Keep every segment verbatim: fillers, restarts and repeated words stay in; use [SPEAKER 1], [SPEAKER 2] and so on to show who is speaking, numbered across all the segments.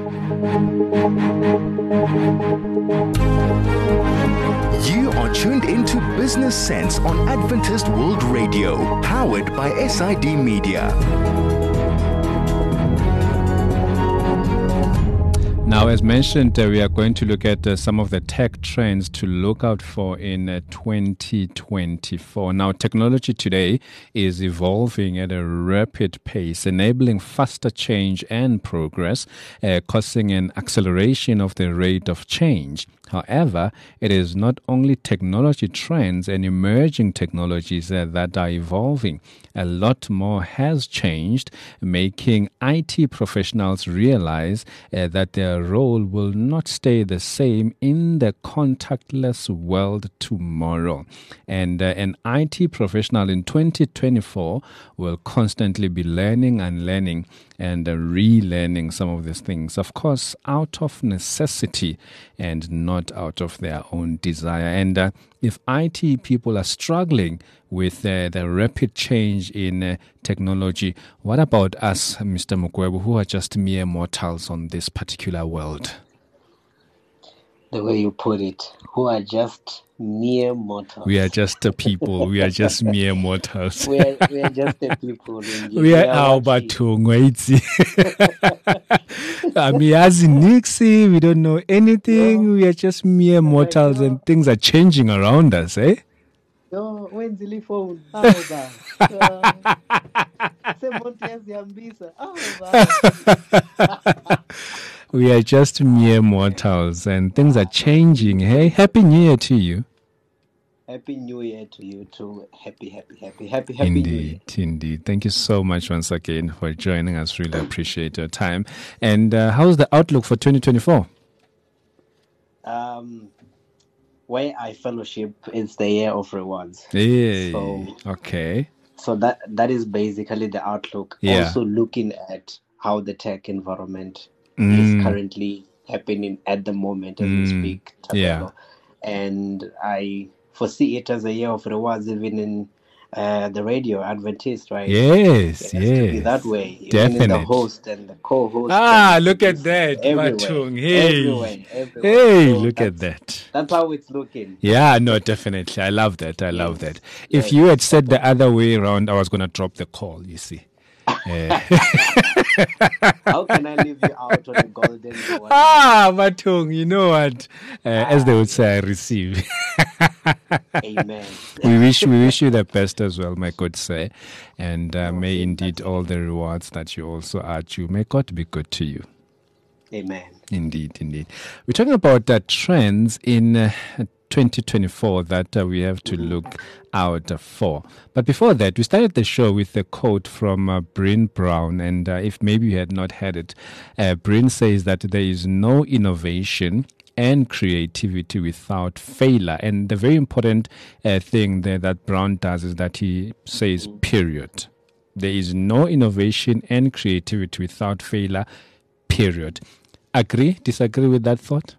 [SPEAKER 1] You are tuned into Business Sense on Adventist World Radio, powered by S I D Media.
[SPEAKER 2] Now, as mentioned, uh, we are going to look at uh, some of the tech trends to look out for in uh, twenty twenty-four. Now, technology today is evolving at a rapid pace, enabling faster change and progress, uh, causing an acceleration of the rate of change. However, it is not only technology trends and emerging technologies uh, that are evolving. A lot more has changed, making I T professionals realize uh, that their role will not stay the same in the contactless world tomorrow. And uh, an I T professional in twenty twenty-four will constantly be learning and learning and uh, relearning some of these things, of course, out of necessity and not out of their own desire. And uh, if I T people are struggling with uh, the rapid change in uh, technology, what about us, Mister Mukwebo, who are just mere mortals on this particular world?
[SPEAKER 3] The way you put it, who are just mere mortals.
[SPEAKER 2] We are just a people. We are just mere mortals.
[SPEAKER 3] we, are, we are just a people.
[SPEAKER 2] We are our batungwaitsi. Amiyazi nixi. We don't know anything. No. We are just mere mortals, and things are changing around us, eh?
[SPEAKER 3] No, when's the phone?
[SPEAKER 2] We are just mere mortals, and things are changing. Hey, Happy New Year to you.
[SPEAKER 3] Happy New Year to you too. Happy, happy, happy, happy, happy
[SPEAKER 2] indeed,
[SPEAKER 3] New Year.
[SPEAKER 2] Indeed. Thank you so much once again for joining us. Really appreciate your time. And uh, how's the outlook for twenty twenty-four?
[SPEAKER 3] Um, where I fellowship, it's the year of rewards.
[SPEAKER 2] Hey,
[SPEAKER 3] so,
[SPEAKER 2] okay.
[SPEAKER 3] So that that is basically the outlook.
[SPEAKER 2] Yeah.
[SPEAKER 3] Also looking at how the tech environment
[SPEAKER 2] mm.
[SPEAKER 3] is currently happening at the moment as mm. we speak.
[SPEAKER 2] Yeah.
[SPEAKER 3] And I foresee it as a year of rewards, even in uh, the radio, Adventist, right?
[SPEAKER 2] Yes,
[SPEAKER 3] it has
[SPEAKER 2] yes.
[SPEAKER 3] to be that way.
[SPEAKER 2] Definitely.
[SPEAKER 3] Even the host and the co-host.
[SPEAKER 2] Ah, look at that.
[SPEAKER 3] Everywhere.
[SPEAKER 2] Batung. Hey.
[SPEAKER 3] Everywhere, everywhere.
[SPEAKER 2] Hey,
[SPEAKER 3] so
[SPEAKER 2] look at that.
[SPEAKER 3] That's how it's looking.
[SPEAKER 2] Yeah, no, definitely. I love that. I
[SPEAKER 3] yes.
[SPEAKER 2] love that.
[SPEAKER 3] Yes.
[SPEAKER 2] If you had said the other way around, I was going to drop the call, you see. Uh.
[SPEAKER 3] How can I leave you out on the golden one?
[SPEAKER 2] Ah, Batung, you know what? Uh, ah, as they would say, I receive.
[SPEAKER 3] Amen.
[SPEAKER 2] we wish we wish you the best as well, my good sir. And uh, oh, may indeed all the rewards that you also are due, may God be good to you.
[SPEAKER 3] Amen.
[SPEAKER 2] Indeed, indeed. We're talking about the uh, trends in uh, twenty twenty-four that uh, we have to look out uh, for. But before that, we started the show with a quote from uh, Bryn Brown. And uh, if maybe you had not heard it, uh, Bryn says that there is no innovation and creativity without failure. And the very important uh, thing there that Brown does is that he says, period. There is no innovation and creativity without failure, period. Agree? Disagree with that thought?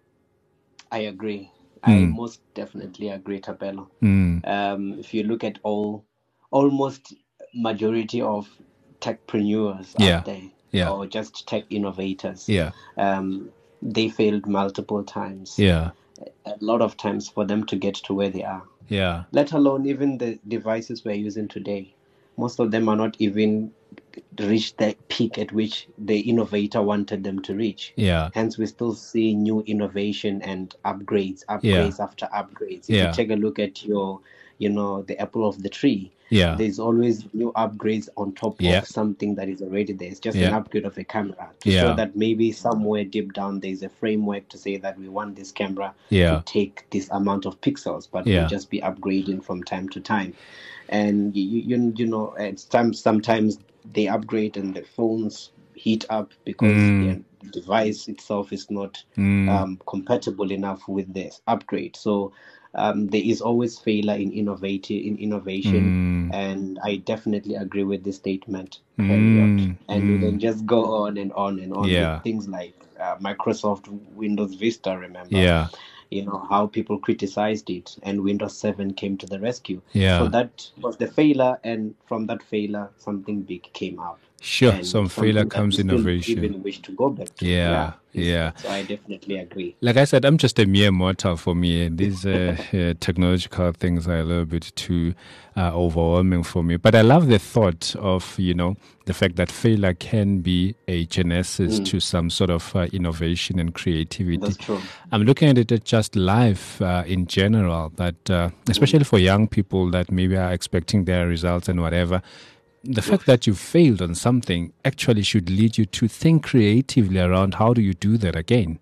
[SPEAKER 3] I agree. I mm. most definitely agree, Tabelo.
[SPEAKER 2] Mm.
[SPEAKER 3] Um, if you look at all, almost majority of techpreneurs
[SPEAKER 2] yeah.
[SPEAKER 3] out there,
[SPEAKER 2] yeah.
[SPEAKER 3] or just tech innovators,
[SPEAKER 2] yeah.
[SPEAKER 3] um, they failed multiple times.
[SPEAKER 2] Yeah.
[SPEAKER 3] A lot of times for them to get to where they are.
[SPEAKER 2] Yeah.
[SPEAKER 3] Let alone even the devices we're using today. Most of them are not even reached the peak at which the innovator wanted them to reach.
[SPEAKER 2] Yeah.
[SPEAKER 3] Hence, we still see new innovation and upgrades, upgrades
[SPEAKER 2] yeah.
[SPEAKER 3] after upgrades. If
[SPEAKER 2] yeah.
[SPEAKER 3] you take a look at your, you know, the apple of the tree,
[SPEAKER 2] yeah.
[SPEAKER 3] there's always new upgrades on top
[SPEAKER 2] yeah.
[SPEAKER 3] of something that is already there. It's just
[SPEAKER 2] yeah.
[SPEAKER 3] an upgrade of a camera to
[SPEAKER 2] yeah.
[SPEAKER 3] show that maybe somewhere deep down there's a framework to say that we want this camera
[SPEAKER 2] yeah.
[SPEAKER 3] to take this amount of pixels, but
[SPEAKER 2] yeah.
[SPEAKER 3] we'll just be upgrading from time to time. And you you, you know, at times sometimes they upgrade and the phones heat up because
[SPEAKER 2] mm.
[SPEAKER 3] the device itself is not
[SPEAKER 2] mm.
[SPEAKER 3] um, compatible enough with this upgrade. So um, there is always failure in innovative in innovation,
[SPEAKER 2] mm.
[SPEAKER 3] and I definitely agree with this statement.
[SPEAKER 2] Mm.
[SPEAKER 3] And
[SPEAKER 2] mm.
[SPEAKER 3] you can just go on and on and on
[SPEAKER 2] yeah.
[SPEAKER 3] with things like uh, Microsoft Windows Vista. Remember?
[SPEAKER 2] Yeah.
[SPEAKER 3] You know, how people criticized it, and Windows seven came to the rescue.
[SPEAKER 2] Yeah.
[SPEAKER 3] So that was the failure, and from that failure, something big came up.
[SPEAKER 2] Sure,
[SPEAKER 3] and
[SPEAKER 2] some failure
[SPEAKER 3] something that
[SPEAKER 2] comes
[SPEAKER 3] we still
[SPEAKER 2] innovation.
[SPEAKER 3] even wish to go back to.
[SPEAKER 2] Yeah, yeah.
[SPEAKER 3] So I definitely agree.
[SPEAKER 2] Like I said, I'm just a mere mortal for me. These uh, uh, technological things are a little bit too uh, overwhelming for me. But I love the thought of, you know, the fact that failure can be a genesis
[SPEAKER 3] Mm.
[SPEAKER 2] to some sort of uh, innovation and creativity.
[SPEAKER 3] That's true.
[SPEAKER 2] I'm looking at it at just life uh, in general, that uh, especially for young people that maybe are expecting their results and whatever, the fact that you failed on something actually should lead you to think creatively around how do you do that again.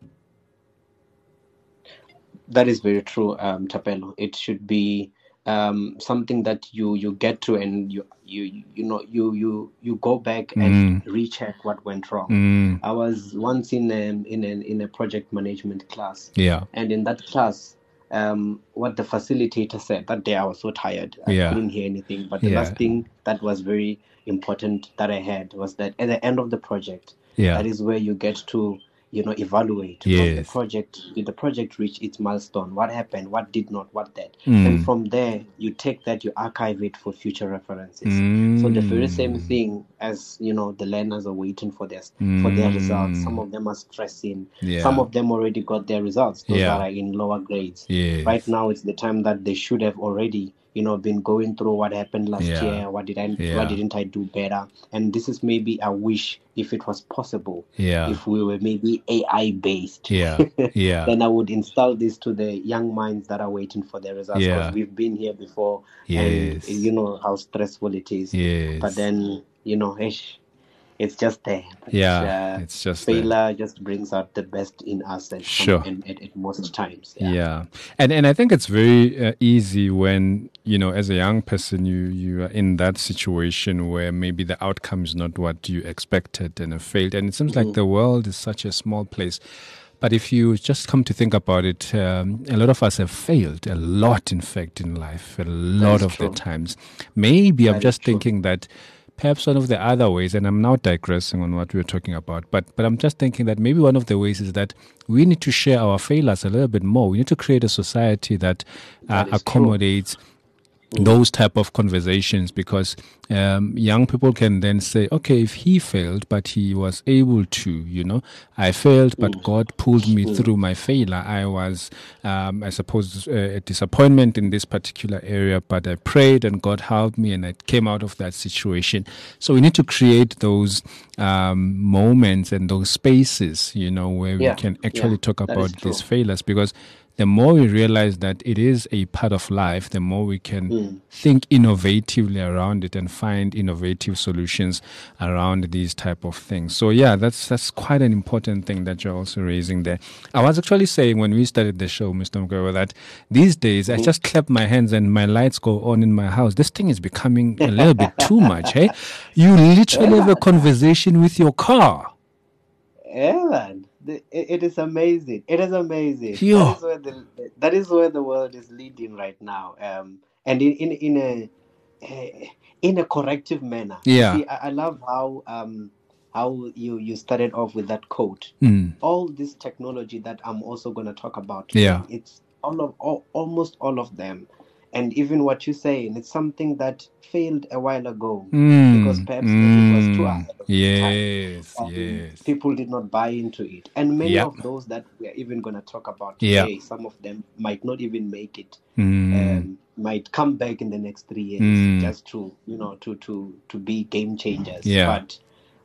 [SPEAKER 3] That is very true, um, Tapelo. It should be um, something that you you get to, and you you you know you you you go back and recheck what went wrong.
[SPEAKER 2] Mm,
[SPEAKER 3] I was once in a, in a in a project management class,
[SPEAKER 2] yeah,
[SPEAKER 3] and in that class, um, what the facilitator said that day, I was so tired, I
[SPEAKER 2] Yeah.
[SPEAKER 3] couldn't hear anything. But the
[SPEAKER 2] Yeah.
[SPEAKER 3] last thing that was very important that I had was that at the end of the project,
[SPEAKER 2] Yeah.
[SPEAKER 3] that is where you get to you know evaluate from the
[SPEAKER 2] Yes.
[SPEAKER 3] project. Did the project reach its milestone? What happened? What did not? What did?
[SPEAKER 2] Mm.
[SPEAKER 3] And from there, you take that, you archive it for future references. So the very same
[SPEAKER 2] Mm.
[SPEAKER 3] thing as you know, the learners are waiting for their for their results. Some
[SPEAKER 2] Mm.
[SPEAKER 3] of them are stressing.
[SPEAKER 2] Yeah.
[SPEAKER 3] Some of them already got their results. Those
[SPEAKER 2] Yeah.
[SPEAKER 3] that are in lower grades.
[SPEAKER 2] Yes.
[SPEAKER 3] Right now, it's the time that they should have already you know been going through what happened last
[SPEAKER 2] Yeah.
[SPEAKER 3] year. What did I?
[SPEAKER 2] Yeah.
[SPEAKER 3] What didn't I do better? And this is maybe a wish, if it was possible.
[SPEAKER 2] Yeah.
[SPEAKER 3] If we were maybe A I based.
[SPEAKER 2] Yeah. Yeah.
[SPEAKER 3] Then I would install this to the young minds that are waiting for their results, because
[SPEAKER 2] Yeah.
[SPEAKER 3] we've been here before.
[SPEAKER 2] Yes.
[SPEAKER 3] And you know how stressful it is.
[SPEAKER 2] Yes.
[SPEAKER 3] But then you know ish, it's just there. But,
[SPEAKER 2] Yeah,
[SPEAKER 3] uh,
[SPEAKER 2] it's just there.
[SPEAKER 3] failure just brings out the best in us at,
[SPEAKER 2] Sure.
[SPEAKER 3] and at, at most times.
[SPEAKER 2] Yeah. And and I think it's very uh, easy when, you know, as a young person, you, you are in that situation where maybe the outcome is not what you expected and have failed. And it seems like the world is such a small place. But if you just come to think about it, um, a lot of us have failed, a lot, in fact, in life, a lot
[SPEAKER 3] is
[SPEAKER 2] of
[SPEAKER 3] true.
[SPEAKER 2] the times. Maybe I'm
[SPEAKER 3] That is
[SPEAKER 2] just
[SPEAKER 3] true.
[SPEAKER 2] thinking that perhaps one of the other ways, and I'm now digressing on what we were talking about, but but I'm just thinking that maybe one of the ways is that we need to share our failures a little bit more. We need to create a society that, uh,
[SPEAKER 3] That is true.
[SPEAKER 2] accommodates those type of conversations, because um, young people can then say, okay, if he failed, but he was able to, you know, I failed, but God pulled me through my failure. I was, um, I suppose, uh, a disappointment in this particular area, but I prayed and God helped me and I came out of that situation. So we need to create those um, moments and those spaces, you know, where
[SPEAKER 3] Yeah,
[SPEAKER 2] we can actually
[SPEAKER 3] yeah,
[SPEAKER 2] talk
[SPEAKER 3] that is
[SPEAKER 2] about
[SPEAKER 3] true.
[SPEAKER 2] these failures, because the more we realize that it is a part of life, the more we can
[SPEAKER 3] Mm.
[SPEAKER 2] think innovatively around it and find innovative solutions around these type of things. So yeah, that's that's quite an important thing that you're also raising there. I was actually saying when we started the show, Mister Mgwewa, that these days I just clap my hands and my lights go on in my house. This thing is becoming a little bit too much, hey? You literally have a conversation with your car.
[SPEAKER 3] Yeah, man. The, it, it is amazing. It is amazing.
[SPEAKER 2] Yo.
[SPEAKER 3] That is where the that is where the world is leading right now. Um, and in in, in a eh, in a corrective manner.
[SPEAKER 2] Yeah.
[SPEAKER 3] See, I, I love how um how you you started off with that quote.
[SPEAKER 2] Mm.
[SPEAKER 3] All this technology that I'm also going to talk about today,
[SPEAKER 2] Yeah.
[SPEAKER 3] it's all of all, almost all of them. And even what you're saying, it's something that failed a while ago,
[SPEAKER 2] Mm.
[SPEAKER 3] because perhaps it was too
[SPEAKER 2] Mm.
[SPEAKER 3] ahead of its time.
[SPEAKER 2] Yes,
[SPEAKER 3] Um,
[SPEAKER 2] yes.
[SPEAKER 3] People did not buy into it. And many
[SPEAKER 2] Yep.
[SPEAKER 3] of those that we're even going to talk about
[SPEAKER 2] Yeah.
[SPEAKER 3] today, some of them might not even make it,
[SPEAKER 2] Mm.
[SPEAKER 3] um, might come back in the next three years
[SPEAKER 2] Mm.
[SPEAKER 3] just to, you know, to, to, to be game changers.
[SPEAKER 2] Yeah.
[SPEAKER 3] But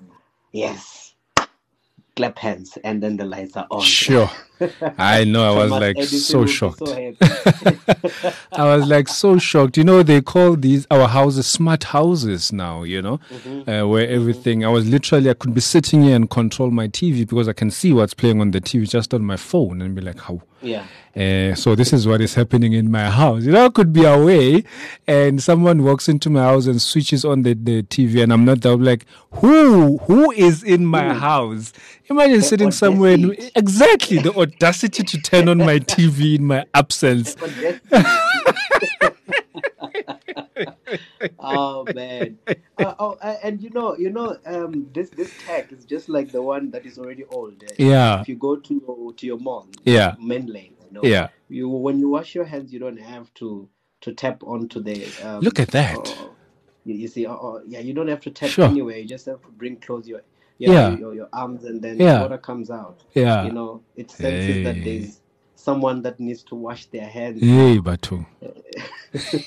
[SPEAKER 3] yes, clap hands and then the lights are on.
[SPEAKER 2] Sure. I know, I was
[SPEAKER 3] Thomas
[SPEAKER 2] like
[SPEAKER 3] Edison
[SPEAKER 2] so
[SPEAKER 3] will be
[SPEAKER 2] shocked.
[SPEAKER 3] so happy.
[SPEAKER 2] I was like so shocked. You know, they call these our houses smart houses now, you know,
[SPEAKER 3] Mm-hmm.
[SPEAKER 2] uh, where everything, I was literally, I could be sitting here and control my T V because I can see what's playing on the T V just on my phone and be like, how?
[SPEAKER 3] Yeah.
[SPEAKER 2] Uh, so this is what is happening in my house. You know, I could be away and someone walks into my house and switches on the, the T V and I'm not there. I'm like, who, who is in my
[SPEAKER 3] Who?
[SPEAKER 2] house? Imagine
[SPEAKER 3] The
[SPEAKER 2] sitting somewhere. In,
[SPEAKER 3] audacity.
[SPEAKER 2] exactly. The audacity to turn on my T V in my absence.
[SPEAKER 3] But yes. Oh man. Uh, oh, uh, and you know, you know, um, this this tech is just like the one that is already old. Uh,
[SPEAKER 2] Yeah.
[SPEAKER 3] If you go to your, to your mall,
[SPEAKER 2] Yeah.
[SPEAKER 3] main lane, you know,
[SPEAKER 2] Yeah.
[SPEAKER 3] you when you wash your hands, you don't have to to tap onto the. Um,
[SPEAKER 2] Look at that.
[SPEAKER 3] uh, You, you see, oh, oh, yeah, you don't have to tap
[SPEAKER 2] Sure.
[SPEAKER 3] anywhere. You just have to bring close your yeah,
[SPEAKER 2] Yeah.
[SPEAKER 3] your, your, your arms, and then
[SPEAKER 2] Yeah.
[SPEAKER 3] the water comes out.
[SPEAKER 2] Yeah.
[SPEAKER 3] You know, it senses that
[SPEAKER 2] Hey.
[SPEAKER 3] there's someone that needs to wash their hands.
[SPEAKER 2] Hey, Batu.
[SPEAKER 3] So,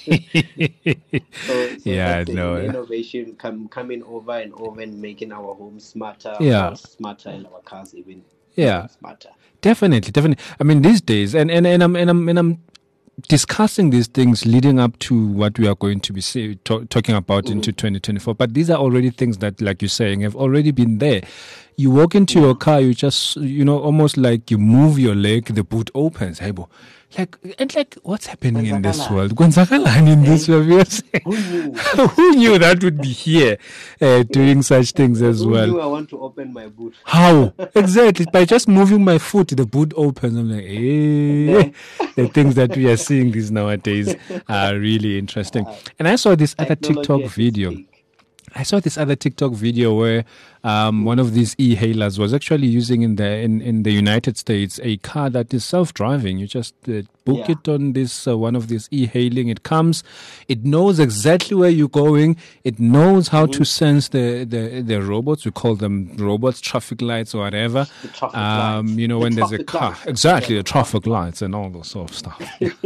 [SPEAKER 3] so
[SPEAKER 2] Yeah,
[SPEAKER 3] that's
[SPEAKER 2] no.
[SPEAKER 3] the innovation come, coming over and over and making our homes smarter,
[SPEAKER 2] Yeah.
[SPEAKER 3] more smarter, and our cars even
[SPEAKER 2] Yeah.
[SPEAKER 3] even smarter.
[SPEAKER 2] Definitely, definitely. I mean, these days, and, and, and I'm and I'm and I'm discussing these things leading up to what we are going to be say, to, talking about
[SPEAKER 3] Mm.
[SPEAKER 2] into twenty twenty-four. But these are already things that, like you're saying, have already been there. You walk into your car, you just, you know, almost like you move your leg, the boot opens. Hey, bo. Like, and like, what's happening in this
[SPEAKER 3] Kwenzakalani?
[SPEAKER 2] world? Kwenzakalani in this world? Because
[SPEAKER 3] Who knew?
[SPEAKER 2] who knew that would be here uh, doing such things as
[SPEAKER 3] Who
[SPEAKER 2] well?
[SPEAKER 3] knew I want to open my boot?
[SPEAKER 2] How? Exactly. By just moving my foot, the boot opens. I'm like, hey. The things that we are seeing these nowadays are really interesting. And I saw this other
[SPEAKER 3] Technology
[SPEAKER 2] TikTok
[SPEAKER 3] at its
[SPEAKER 2] video.
[SPEAKER 3] peak.
[SPEAKER 2] I saw this other TikTok video where um, one of these e-hailers was actually using in the in, in the United States a car that is self-driving. You just uh, book
[SPEAKER 3] Yeah.
[SPEAKER 2] it on this uh, one of these e-hailing. It comes, it knows exactly where you're going. It knows how
[SPEAKER 3] Mm-hmm.
[SPEAKER 2] to sense the, the the robots. We call them robots, traffic lights or whatever.
[SPEAKER 3] The traffic
[SPEAKER 2] Um,
[SPEAKER 3] lights.
[SPEAKER 2] you know,
[SPEAKER 3] The
[SPEAKER 2] when there's a
[SPEAKER 3] traffic
[SPEAKER 2] car,
[SPEAKER 3] lights.
[SPEAKER 2] exactly
[SPEAKER 3] Yeah,
[SPEAKER 2] the traffic lights and all those sort of stuff.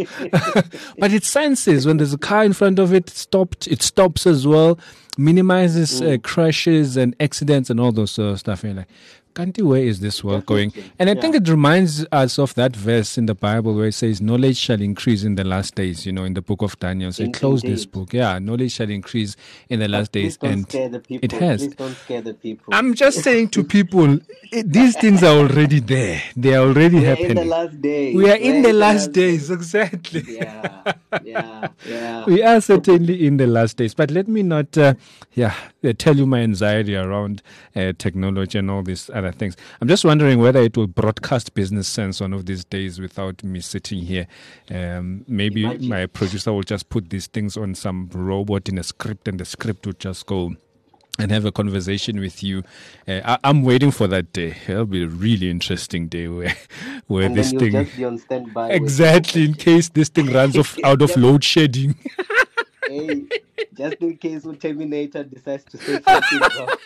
[SPEAKER 2] But it senses when there's a car in front of it. Stopped. It stops as well. Minimizes uh, crashes and accidents and all those sort of stuff. And you're like, Kanti, where is this world going?
[SPEAKER 3] Definitely,
[SPEAKER 2] And I
[SPEAKER 3] yeah.
[SPEAKER 2] think it reminds us of that verse in the Bible where it says, knowledge shall increase in the last days, you know, in the book of Daniel. So
[SPEAKER 3] In-
[SPEAKER 2] close this
[SPEAKER 3] indeed.
[SPEAKER 2] book. Yeah, knowledge shall increase in the last
[SPEAKER 3] Please
[SPEAKER 2] days.
[SPEAKER 3] don't
[SPEAKER 2] And
[SPEAKER 3] scare the people.
[SPEAKER 2] it has.
[SPEAKER 3] Please don't scare the people.
[SPEAKER 2] I'm just saying to people, it, these things are already there. They are already
[SPEAKER 3] We are
[SPEAKER 2] happening.
[SPEAKER 3] in the last days.
[SPEAKER 2] We are in
[SPEAKER 3] We're
[SPEAKER 2] the last days,
[SPEAKER 3] days.
[SPEAKER 2] exactly.
[SPEAKER 3] Yeah, yeah, yeah.
[SPEAKER 2] We are certainly in the last days. But let me not, uh, yeah, uh, tell you my anxiety around uh, technology and all these other things. I'm just wondering whether it will broadcast Business Sense one of these days without me sitting here. Um, maybe
[SPEAKER 3] Imagine.
[SPEAKER 2] my producer will just put these things on some robot in a script, and the script will just go and have a conversation with you. Uh, I, I'm waiting for that day. It'll be a really interesting day where, where
[SPEAKER 3] And
[SPEAKER 2] this
[SPEAKER 3] then you'll
[SPEAKER 2] thing
[SPEAKER 3] just be on standby. with-
[SPEAKER 2] exactly in case this thing runs off out of load shedding.
[SPEAKER 3] Hey, just in case the Terminator decides to say something.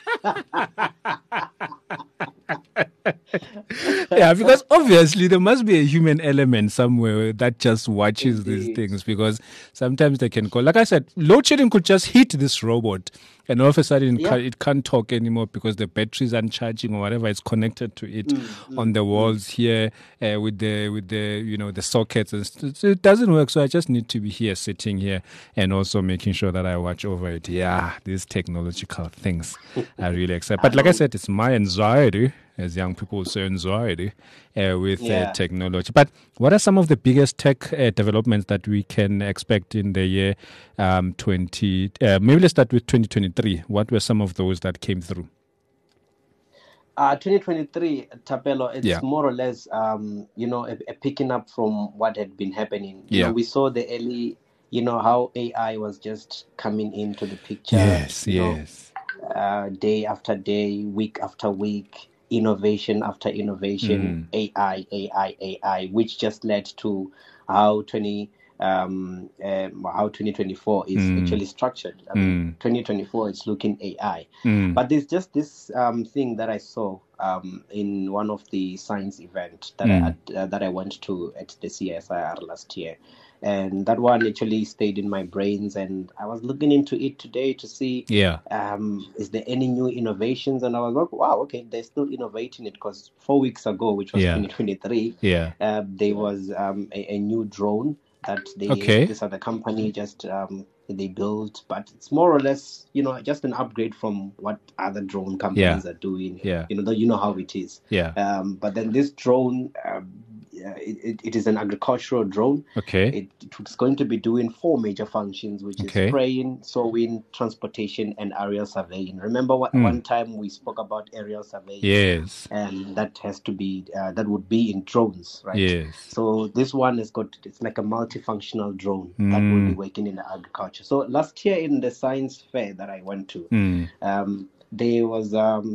[SPEAKER 2] Yeah, because obviously there must be a human element somewhere that just watches these
[SPEAKER 3] Indeed.
[SPEAKER 2] things, because sometimes they can call. Like I said, load shedding could just hit this robot, and all of a sudden it,
[SPEAKER 3] Yeah.
[SPEAKER 2] can't, it can't talk anymore because the batteries aren't charging or whatever is connected to it
[SPEAKER 3] Mm,
[SPEAKER 2] on the walls here uh, with the with the you know the sockets, and st- so it doesn't work. So I just need to be here, sitting here, and also making sure that I watch over it. Yeah, these technological things are really exciting. But like I said, it's my anxiety, as young people say, anxiety uh, with
[SPEAKER 3] Yeah.
[SPEAKER 2] uh, technology. But what are some of the biggest tech uh, developments that we can expect in the year um, twenty? Uh, maybe let's start with twenty twenty-three. What were some of those that came through?
[SPEAKER 3] Uh, twenty twenty-three, Tapelo, it's
[SPEAKER 2] Yeah.
[SPEAKER 3] more or less, um, you know, a, a picking up from what had been happening. You
[SPEAKER 2] Yeah.
[SPEAKER 3] know, we saw the early, you know, how A I was just coming into the picture.
[SPEAKER 2] Yes,
[SPEAKER 3] you know,
[SPEAKER 2] yes.
[SPEAKER 3] uh, day after day, week after week, innovation after innovation, A I, A I, A I, which just led to how twenty um, um how twenty twenty-four is
[SPEAKER 2] Mm.
[SPEAKER 3] actually structured. I mean, twenty twenty-four is looking A I,
[SPEAKER 2] Mm.
[SPEAKER 3] but there's just this um thing that I saw um in one of the science event that
[SPEAKER 2] Mm.
[SPEAKER 3] I uh, that I went to at the C S I R last year. And that one actually stayed in my brains, and I was looking into it today to see
[SPEAKER 2] Yeah.
[SPEAKER 3] um, is there any new innovations? And I was like, wow, okay, they're still innovating it, because four weeks ago, which was
[SPEAKER 2] Yeah.
[SPEAKER 3] twenty twenty-three,
[SPEAKER 2] Yeah.
[SPEAKER 3] uh, there was um, a, a new drone that they,
[SPEAKER 2] Okay.
[SPEAKER 3] this other company just um, they built, but it's more or less, you know, just an upgrade from what other drone companies
[SPEAKER 2] Yeah.
[SPEAKER 3] are doing.
[SPEAKER 2] Yeah.
[SPEAKER 3] You know, though you know how it is.
[SPEAKER 2] Yeah.
[SPEAKER 3] Um, but then this drone, um, yeah, it, it, it is an agricultural drone.
[SPEAKER 2] Okay.
[SPEAKER 3] It, it's going to be doing four major functions, which
[SPEAKER 2] Okay.
[SPEAKER 3] is spraying, sowing, transportation, and aerial surveying. Remember what,
[SPEAKER 2] Mm.
[SPEAKER 3] one time we spoke about aerial surveying?
[SPEAKER 2] Yes.
[SPEAKER 3] And that has to be, uh, that would be in drones, right?
[SPEAKER 2] Yes.
[SPEAKER 3] So this one has got, it's like a multifunctional drone that will be
[SPEAKER 2] Mm.
[SPEAKER 3] working in the agriculture. So last year in the science fair that I went to,
[SPEAKER 2] Mm.
[SPEAKER 3] um, there was um,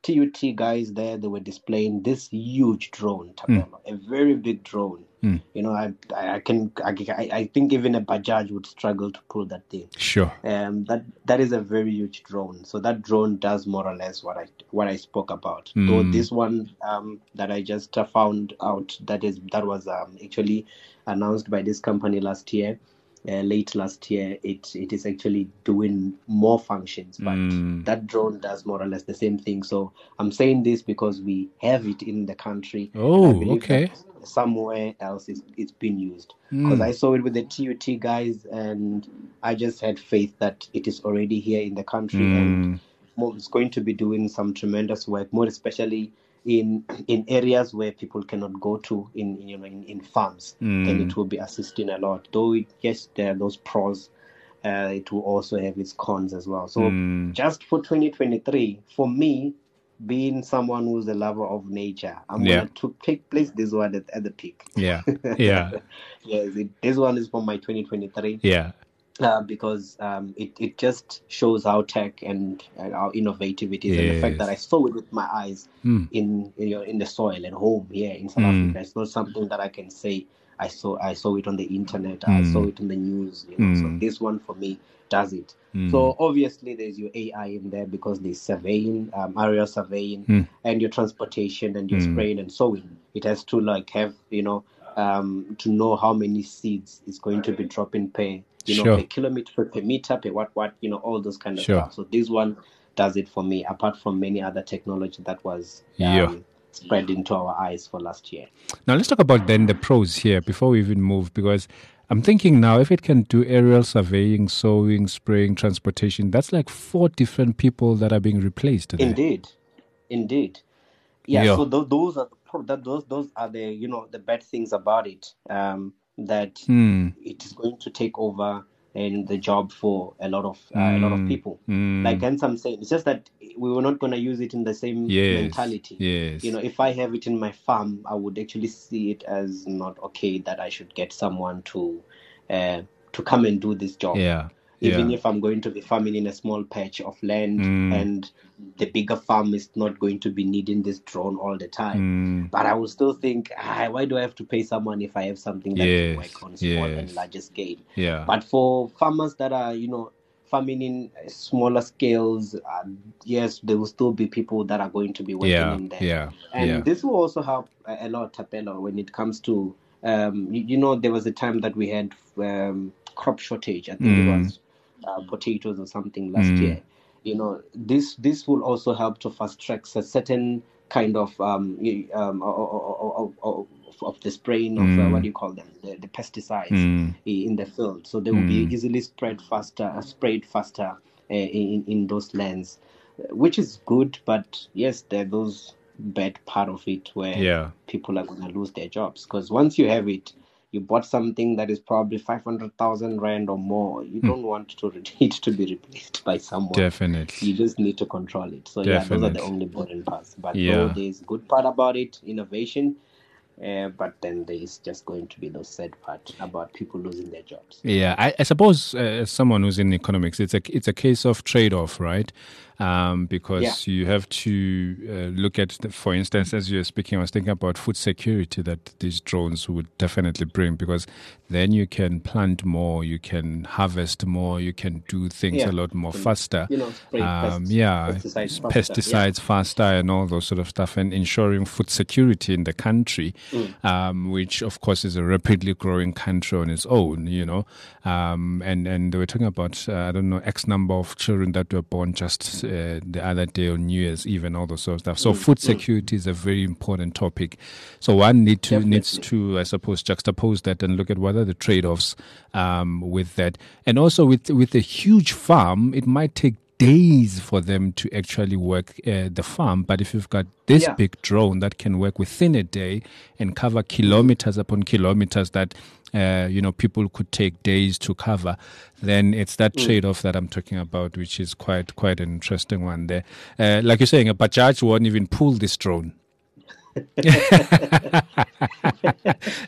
[SPEAKER 3] T U T guys there, they were displaying this huge drone, Tapelo, mm. a very big drone. Mm. You know, I I can I, I think even a Bajaj would struggle to pull that thing.
[SPEAKER 2] Sure.
[SPEAKER 3] Um, that that is a very huge drone. So that drone does more or less what I what I spoke about. Mm. Though this one um, that I just uh, found out that is that was um, actually announced by this company last year. Uh, late last year, it it is actually doing more functions, but mm. that drone does more or less the same thing. So I'm saying this because we have it in the country.
[SPEAKER 2] Oh, okay.
[SPEAKER 3] Somewhere else it's, it's been used. Because mm. I saw it with the T U T guys, and I just had faith that it is already here in the country mm. and it's going to be doing some tremendous work, more especially in in areas where people cannot go to in you know in, in farms. Mm. Then it will be assisting a lot. Though it, yes, there are those pros, uh, it will also have its cons as well. So mm. just for twenty twenty-three, for me, being someone who's a lover of nature, I'm yeah. going to take place this one at, at the peak.
[SPEAKER 2] Yeah, yeah.
[SPEAKER 3] Yes, it, this one is for my twenty twenty-three.
[SPEAKER 2] Yeah.
[SPEAKER 3] Uh, because um, it, it just shows how tech and, and how innovative it is, yes. and the fact that I saw it with my eyes mm. in in, you know, in the soil at home here in South mm. Africa. It's not something that I can say I saw I saw it on the internet, mm. I saw it in the news. You know, mm. so this one for me does it. Mm. So obviously there's your A I in there because there's surveying, um, aerial surveying, mm. and your transportation and your mm. spraying and sowing. It has to like have you know um, to know how many seeds is going to be dropping per. You know, sure. per kilometer, per meter, per what, what, you know, all those kind of sure. stuff. So this one does it for me, apart from many other technology that was um, yeah. spread into our eyes for last year.
[SPEAKER 2] Now, let's talk about then the pros here before we even move, because I'm thinking now if it can do aerial surveying, sowing, spraying, transportation, that's like four different people that are being replaced today.
[SPEAKER 3] Indeed. Indeed. Yeah, yeah. so th- those are that those those are the, you know, the bad things about it. Um that mm. it is going to take over and the job for a lot of uh, mm. a lot of people. Mm. Like hence I'm saying, it's just that we were not going to use it in the same
[SPEAKER 2] yes.
[SPEAKER 3] mentality.
[SPEAKER 2] Yes.
[SPEAKER 3] You know, if I have it in my farm, I would actually see it as not okay that I should get someone to uh, to come and do this job.
[SPEAKER 2] Yeah.
[SPEAKER 3] Even
[SPEAKER 2] yeah.
[SPEAKER 3] if I'm going to be farming in a small patch of land mm. and the bigger farm is not going to be needing this drone all the time. Mm. But I will still think, ah, why do I have to pay someone if I have something that yes. can work on small yes. and larger scale?
[SPEAKER 2] Yeah.
[SPEAKER 3] But for farmers that are, you know, farming in smaller scales, uh, yes, there will still be people that are going to be working
[SPEAKER 2] yeah.
[SPEAKER 3] in there.
[SPEAKER 2] Yeah.
[SPEAKER 3] And
[SPEAKER 2] yeah.
[SPEAKER 3] this will also help a lot, Tapelo, when it comes to, um, you, you know, there was a time that we had um, crop shortage. I think mm. it was Uh, potatoes or something last mm. year. You know, this this will also help to fast track a certain kind of um, um of, of, of the spraying of mm. uh, what do you call them, the, the pesticides mm. in the field. So they will mm. be easily spread faster, sprayed faster uh, in in those lands, which is good. But yes, there are those bad part of it where
[SPEAKER 2] yeah.
[SPEAKER 3] people are going to lose their jobs, because once you have it, you bought something that is probably five hundred thousand rand or more. You mm. don't want to it to be replaced by someone.
[SPEAKER 2] Definitely.
[SPEAKER 3] You just need to control it. So
[SPEAKER 2] Definitely.
[SPEAKER 3] yeah, those are the only boring parts. But
[SPEAKER 2] yeah.
[SPEAKER 3] though there's good part about it, innovation. Uh, but then there is just going to be the sad part about people losing their jobs.
[SPEAKER 2] Yeah, I, I suppose uh, as someone who's in economics, it's a it's a case of trade-off, right? Um, because yeah. you have to uh, look at, the, for instance, as you were speaking, I was thinking about food security that these drones would definitely bring, because then you can plant more, you can harvest more, you can do things
[SPEAKER 3] yeah.
[SPEAKER 2] a lot more
[SPEAKER 3] and,
[SPEAKER 2] faster.
[SPEAKER 3] You know, spray
[SPEAKER 2] um,
[SPEAKER 3] pests,
[SPEAKER 2] yeah,
[SPEAKER 3] pesticides, faster,
[SPEAKER 2] pesticides
[SPEAKER 3] yeah.
[SPEAKER 2] faster and all those sort of stuff, and ensuring food security in the country, mm. um, which of course is a rapidly growing country on its own, you know. Um, and, and they were talking about, uh, I don't know, X number of children that were born just uh, the other day on New Year's Eve and all those sort of stuff. So mm. food security mm. is a very important topic. So one need to, needs to, I suppose, juxtapose that and look at what are the trade-offs um, with that. And also with, with a huge farm, it might take days for them to actually work uh, the farm. But if you've got this
[SPEAKER 3] yeah.
[SPEAKER 2] big drone that can work within a day and cover kilometers upon kilometers that uh, you know people could take days to cover, then it's that mm. trade-off that I'm talking about, which is quite quite an interesting one there. Uh, like you're saying, a Bajaj won't even pull this drone.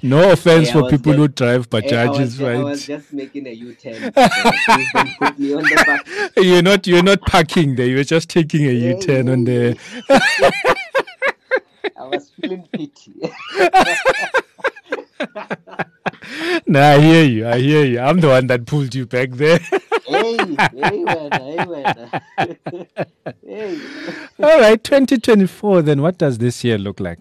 [SPEAKER 2] No offense
[SPEAKER 3] Hey, I
[SPEAKER 2] for
[SPEAKER 3] was
[SPEAKER 2] people
[SPEAKER 3] just-
[SPEAKER 2] who drive
[SPEAKER 3] Hey, I, was,
[SPEAKER 2] Bajajs,
[SPEAKER 3] ju- I was
[SPEAKER 2] right?
[SPEAKER 3] just making a U-turn. Uh, please don't put me on the back.
[SPEAKER 2] You're not you're not parking there. You're just taking a
[SPEAKER 3] Hey,
[SPEAKER 2] U-turn on
[SPEAKER 3] hey,
[SPEAKER 2] there.
[SPEAKER 3] hey. I was feeling pity.
[SPEAKER 2] No, I hear you. I hear you. I'm the one that pulled you back there.
[SPEAKER 3] hey, hey, wena, hey, wena. Hey.
[SPEAKER 2] All right, twenty twenty-four. Then what does this year look like?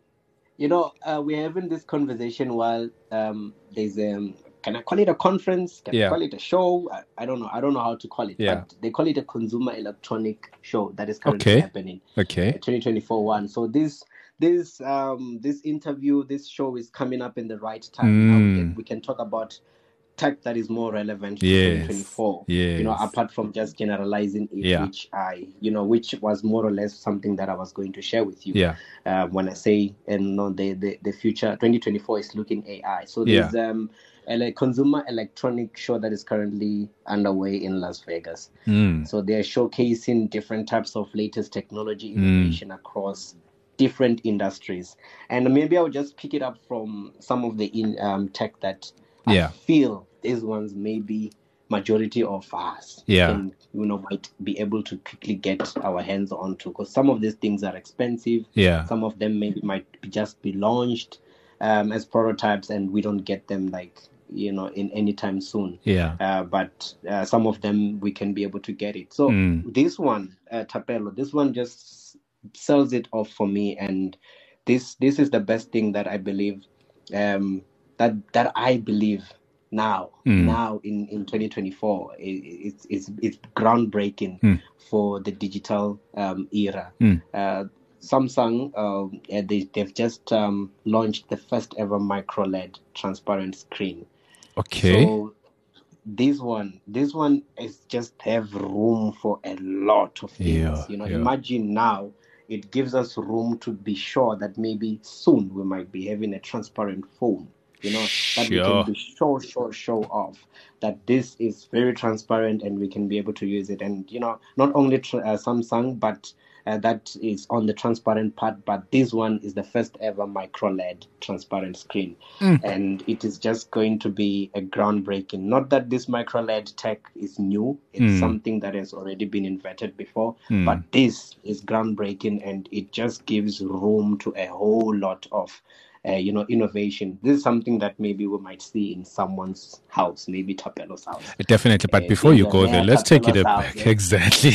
[SPEAKER 3] You know, uh, we're having this conversation while um, there's um, can I call it a conference? Can
[SPEAKER 2] Yeah.
[SPEAKER 3] I call it a show? I, I don't know. I don't know how to call it.
[SPEAKER 2] Yeah.
[SPEAKER 3] But they call it a consumer electronic show that is currently
[SPEAKER 2] Okay.
[SPEAKER 3] happening.
[SPEAKER 2] Okay.
[SPEAKER 3] twenty twenty-four one. So this this um this interview, this show is coming up in the right time. Now we
[SPEAKER 2] Mm.
[SPEAKER 3] can, we can talk about tech that is more relevant to
[SPEAKER 2] Yes.
[SPEAKER 3] twenty twenty-four. You know,
[SPEAKER 2] Yes.
[SPEAKER 3] apart from just generalizing it,
[SPEAKER 2] Yeah.
[SPEAKER 3] which I, you know, which was more or less something that I was going to share with you.
[SPEAKER 2] Yeah.
[SPEAKER 3] Uh, when I say, and no, the, the the future twenty twenty-four is looking A I. So there's um a consumer electronic show that is currently underway in Las Vegas.
[SPEAKER 2] Mm.
[SPEAKER 3] So they're showcasing different types of latest technology innovation across different industries. And maybe I'll just pick it up from some of the in, um, tech that
[SPEAKER 2] Yeah.
[SPEAKER 3] I feel these ones may be majority of us
[SPEAKER 2] Yeah.
[SPEAKER 3] can, you know, might be able to quickly get our hands onto, because some of these things are expensive.
[SPEAKER 2] Yeah.
[SPEAKER 3] Some of them maybe might be just be launched um, as prototypes, and we don't get them like, you know, in any time soon.
[SPEAKER 2] Yeah.
[SPEAKER 3] Uh, but uh, some of them we can be able to get it. So
[SPEAKER 2] Mm.
[SPEAKER 3] this one, uh, Tapelo, this one just sells it off for me, and this this is the best thing that I believe, um, that that I believe now
[SPEAKER 2] Mm.
[SPEAKER 3] now in, in twenty twenty-four. It, it's it's it's groundbreaking
[SPEAKER 2] Mm.
[SPEAKER 3] for the digital um, era.
[SPEAKER 2] Mm.
[SPEAKER 3] Uh, Samsung, uh, they they've just um, launched the first ever micro L E D transparent screen.
[SPEAKER 2] Okay.
[SPEAKER 3] So this one, this one is just have room for a lot of things.
[SPEAKER 2] Yeah,
[SPEAKER 3] you know,
[SPEAKER 2] yeah.
[SPEAKER 3] imagine now it gives us room to be sure that maybe soon we might be having a transparent phone. You know, that we
[SPEAKER 2] Sure.
[SPEAKER 3] can be sure, sure, show off that this is very transparent and we can be able to use it. And you know, not only tr- uh, Samsung, but uh, that is on the transparent part, but this one is the first ever micro L E D transparent screen.
[SPEAKER 2] Mm.
[SPEAKER 3] And it is just going to be a groundbreaking. Not that this micro L E D tech is new, it's
[SPEAKER 2] Mm.
[SPEAKER 3] something that has already been invented before,
[SPEAKER 2] Mm.
[SPEAKER 3] but this is groundbreaking, and it just gives room to a whole lot of uh, you know, innovation. This is something that maybe we might see in someone's house, maybe Tapelo's house.
[SPEAKER 2] Definitely, but
[SPEAKER 3] Uh,
[SPEAKER 2] before you
[SPEAKER 3] yeah,
[SPEAKER 2] go
[SPEAKER 3] yeah,
[SPEAKER 2] there, let's take it
[SPEAKER 3] Tapelo's
[SPEAKER 2] a
[SPEAKER 3] house,
[SPEAKER 2] back.
[SPEAKER 3] yeah.
[SPEAKER 2] Exactly.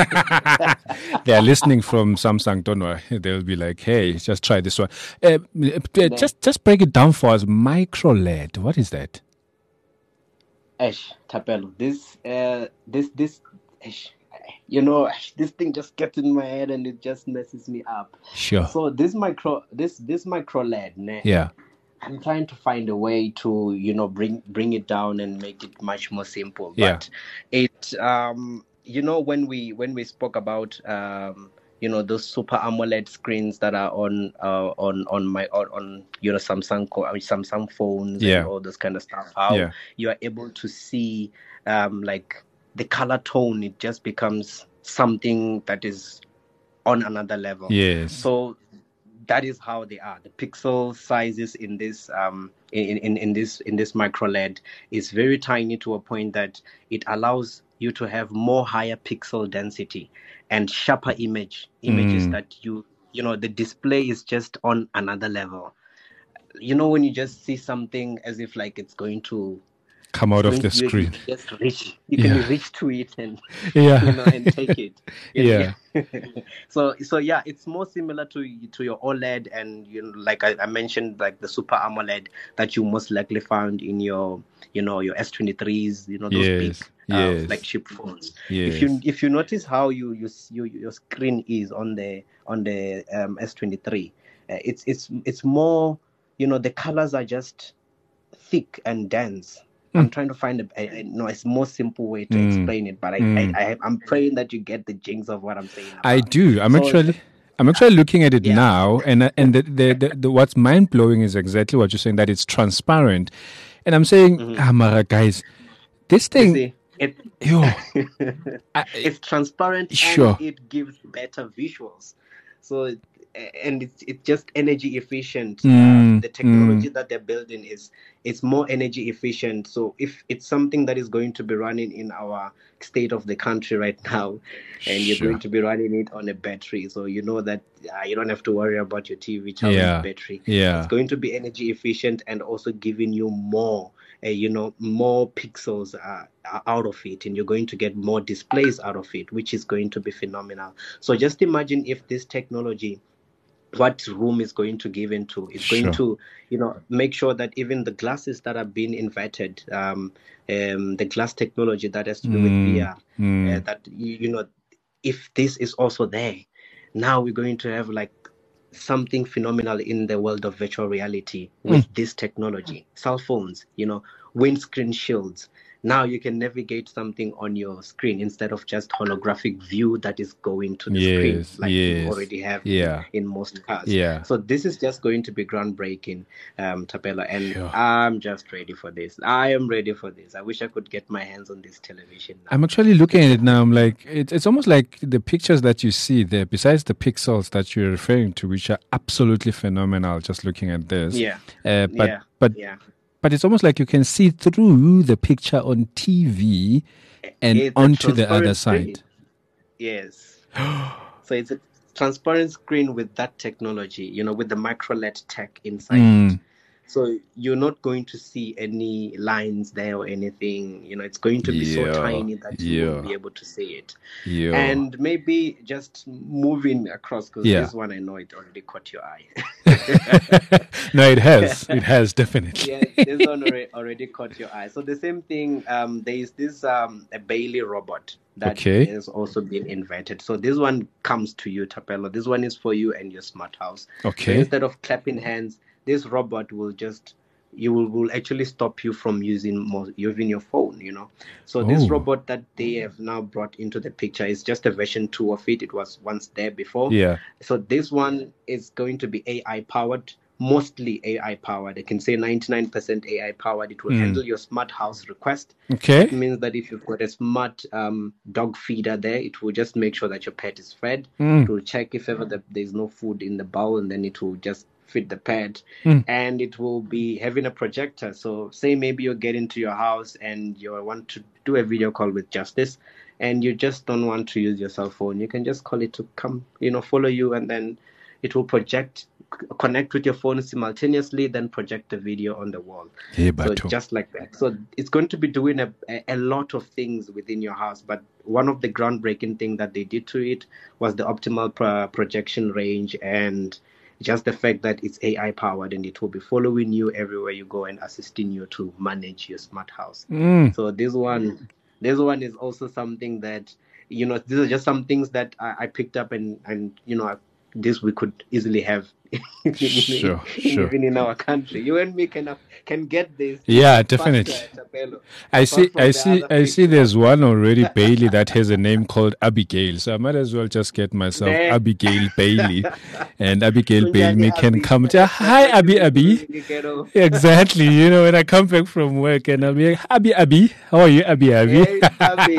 [SPEAKER 2] They are listening from Samsung, don't worry. They'll be like, hey, just try this one. Uh, uh, just just break it down for us. Micro L E D, what is that?
[SPEAKER 3] Ash, Tapelo, this, uh, this, this, Ash, you know, Ash, this thing just gets in my head and it just messes me up.
[SPEAKER 2] Sure.
[SPEAKER 3] So this micro, this, this micro L E D, ne,
[SPEAKER 2] Yeah.
[SPEAKER 3] I'm trying to find a way to, you know, bring bring it down and make it much more simple.
[SPEAKER 2] Yeah.
[SPEAKER 3] But it, um, you know, when we when we spoke about, um, you know, those super AMOLED screens that are on uh, on on my on, on you know Samsung co- I mean, Samsung phones
[SPEAKER 2] Yeah.
[SPEAKER 3] and all this kind of stuff. How
[SPEAKER 2] Yeah.
[SPEAKER 3] you are able to see, um, like the color tone, it just becomes something that is on another level.
[SPEAKER 2] Yes.
[SPEAKER 3] So that is how they are. The pixel sizes in this um in, in, in this in this micro L E D is very tiny, to a point that it allows you to have more higher pixel density and sharper image images
[SPEAKER 2] Mm.
[SPEAKER 3] that you you know the display is just on another level. You know, when you just see something as if like it's going to
[SPEAKER 2] Come out of
[SPEAKER 3] going-
[SPEAKER 2] the
[SPEAKER 3] you-
[SPEAKER 2] screen.
[SPEAKER 3] You just reach, you can
[SPEAKER 2] Yeah.
[SPEAKER 3] reach to it and
[SPEAKER 2] Yeah.
[SPEAKER 3] you know and take it.
[SPEAKER 2] Yeah.
[SPEAKER 3] so so yeah, it's more similar to to your OLED, and you know, like I, I mentioned, like the Super AMOLED that you most likely found in your you know your S twenty-threes, you know those
[SPEAKER 2] Yes,
[SPEAKER 3] big uh,
[SPEAKER 2] yes.
[SPEAKER 3] flagship phones.
[SPEAKER 2] Yes.
[SPEAKER 3] If you if you notice how you you, you your screen is on the on the um, S twenty-three, uh, it's it's it's more, you know the colors are just thick and dense. I'm trying to find a, a, a no, it's more simple way to
[SPEAKER 2] Mm.
[SPEAKER 3] explain it, but I,
[SPEAKER 2] Mm.
[SPEAKER 3] I, I I'm praying that you get the jinx of what I'm saying.
[SPEAKER 2] I
[SPEAKER 3] about.
[SPEAKER 2] do. I'm
[SPEAKER 3] So-
[SPEAKER 2] actually I'm actually looking at it
[SPEAKER 3] Yeah.
[SPEAKER 2] now, and uh, and the, the, the, the what's mind blowing is exactly what you're saying, that it's transparent, and I'm saying, ah, Mara, guys, this
[SPEAKER 3] You
[SPEAKER 2] thing,
[SPEAKER 3] see, it
[SPEAKER 2] yo, I-
[SPEAKER 3] it's transparent
[SPEAKER 2] Sure.
[SPEAKER 3] and it gives better visuals. So and it's it's just energy efficient.
[SPEAKER 2] Mm,
[SPEAKER 3] Uh, the technology
[SPEAKER 2] mm.
[SPEAKER 3] that they're building is it's more energy efficient. So if it's something that is going to be running in our state of the country right now, and you're
[SPEAKER 2] Sure.
[SPEAKER 3] going to be running it on a battery, so you know that uh, you don't have to worry about your T V charging
[SPEAKER 2] Yeah.
[SPEAKER 3] battery.
[SPEAKER 2] Yeah.
[SPEAKER 3] It's going to be energy efficient and also giving you more, uh, you know, more pixels uh, out of it, and you're going to get more displays out of it, which is going to be phenomenal. So just imagine if this technology, what room is going to give into, it's
[SPEAKER 2] Sure.
[SPEAKER 3] going to, you know, make sure that even the glasses that are being invented, um, um, the glass technology that has to do with V R,
[SPEAKER 2] Mm.
[SPEAKER 3] uh, that you, you know, if this is also there, now we're going to have like something phenomenal in the world of virtual reality with
[SPEAKER 2] Mm.
[SPEAKER 3] this technology. Cell phones, you know, windscreen shields. Now you can navigate something on your screen instead of just holographic view that is going to the screen
[SPEAKER 2] Yes.
[SPEAKER 3] like you
[SPEAKER 2] Yes.
[SPEAKER 3] already have
[SPEAKER 2] Yeah.
[SPEAKER 3] in most cars.
[SPEAKER 2] Yeah.
[SPEAKER 3] So this is just going to be groundbreaking, um, Thapelo, and
[SPEAKER 2] Sure.
[SPEAKER 3] I'm just ready for this. I am ready for this. I wish I could get my hands on this television now.
[SPEAKER 2] I'm actually looking at it now. I'm like, it, it's almost like the pictures that you see there, besides the pixels that you're referring to, which are absolutely phenomenal, just looking at this.
[SPEAKER 3] Yeah.
[SPEAKER 2] Uh, but,
[SPEAKER 3] yeah.
[SPEAKER 2] but,
[SPEAKER 3] yeah.
[SPEAKER 2] but it's almost like you can see through the picture on T V and
[SPEAKER 3] It's a
[SPEAKER 2] onto the other
[SPEAKER 3] transparent screen.
[SPEAKER 2] side.
[SPEAKER 3] Yes. So it's a transparent screen with that technology, you know, with the micro L E D tech inside
[SPEAKER 2] Mm.
[SPEAKER 3] it. So you're not going to see any lines there or anything. You know, it's going to be so
[SPEAKER 2] Yeah.
[SPEAKER 3] tiny that you
[SPEAKER 2] Yeah.
[SPEAKER 3] won't be able to see it.
[SPEAKER 2] Yeah.
[SPEAKER 3] And maybe just moving across, because
[SPEAKER 2] Yeah.
[SPEAKER 3] this one I know it already caught your eye.
[SPEAKER 2] No, it has. It has, definitely.
[SPEAKER 3] Yeah, this one already, already caught your eye. So the same thing, um, there is this um, a Bailey robot that
[SPEAKER 2] Okay.
[SPEAKER 3] has also been invented. So this one comes to you, Thapelo. This one is for you and your smart house.
[SPEAKER 2] Okay.
[SPEAKER 3] So instead of clapping hands, this robot will just, you will, will actually stop you from using more, using your phone, you know. So this
[SPEAKER 2] Oh.
[SPEAKER 3] robot that they have now brought into the picture is just a version two of it. It was once there before.
[SPEAKER 2] Yeah.
[SPEAKER 3] So this one is going to be A I powered, mostly A I powered. I can say ninety-nine percent A I powered. It will
[SPEAKER 2] Mm.
[SPEAKER 3] handle your smart house request.
[SPEAKER 2] Okay.
[SPEAKER 3] It means that if you've got a smart um, dog feeder there, it will just make sure that your pet is fed.
[SPEAKER 2] Mm.
[SPEAKER 3] It will check if ever the, there's no food in the bowl, and then it will just feed the pet.
[SPEAKER 2] Mm.
[SPEAKER 3] And it will be having a projector. So say maybe you get into your house and you want to do a video call with Justice, and you just don't want to use your cell phone. You can just call it to come, you know, follow you, and then it will project, c- connect with your phone simultaneously, then project the video on the wall.
[SPEAKER 2] Hey,
[SPEAKER 3] So
[SPEAKER 2] Bato.
[SPEAKER 3] just like that. So it's going to be doing a, a, a lot of things within your house. But one of the groundbreaking thing that they did to it was the optimal pro- projection range, and just the fact that it's A I powered, and it will be following you everywhere you go and assisting you to manage your smart house.
[SPEAKER 2] Mm.
[SPEAKER 3] So this one, this one is also something that, you know, these are just some things that I, I picked up, and and you know, this we could easily have
[SPEAKER 2] Sure, sure.
[SPEAKER 3] even in our country. You and me can can get this.
[SPEAKER 2] Yeah,
[SPEAKER 3] faster,
[SPEAKER 2] definitely.
[SPEAKER 3] Thapelo,
[SPEAKER 2] I
[SPEAKER 3] apart
[SPEAKER 2] see,
[SPEAKER 3] from
[SPEAKER 2] I
[SPEAKER 3] the
[SPEAKER 2] see,
[SPEAKER 3] other
[SPEAKER 2] I see.
[SPEAKER 3] fake
[SPEAKER 2] There's
[SPEAKER 3] ones.
[SPEAKER 2] one already, Bailey, that has a name called Abigail. So I might as well just get myself
[SPEAKER 3] There.
[SPEAKER 2] Abigail Bailey, and Abigail
[SPEAKER 3] Kunjani
[SPEAKER 2] Bailey can
[SPEAKER 3] Abi.
[SPEAKER 2] come to hi Abi Abi.
[SPEAKER 3] Ghetto.
[SPEAKER 2] Exactly. You know, when I come back from work and I'll be like, Abi Abi, how are you, Abi Abi?
[SPEAKER 3] Hey, Abi.